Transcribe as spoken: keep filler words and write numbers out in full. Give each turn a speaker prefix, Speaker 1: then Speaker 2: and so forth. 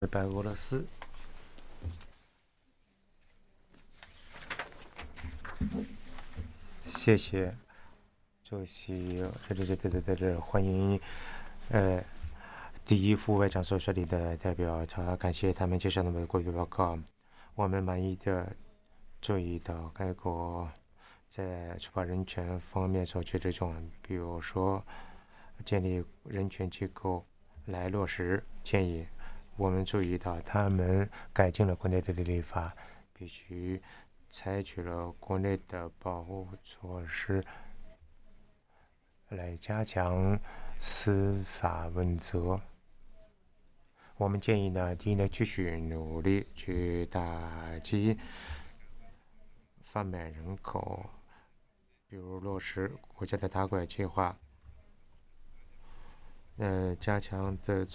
Speaker 1: 白俄罗斯。谢谢主席，这这这这这这这欢迎呃第一副外长所设立的代表，他感谢他们介绍他们的国际报告。我们满意的注意到该国在触发人权方面所取这种，比如说建立人权机构来落实建议。我们注意到他们改进了国内的立法，必须采取了国内的保护措施来加强司法问责。我们建议呢，第一呢，继续努力去打击贩卖人口，比如落实国家的打拐计划，呃，加强的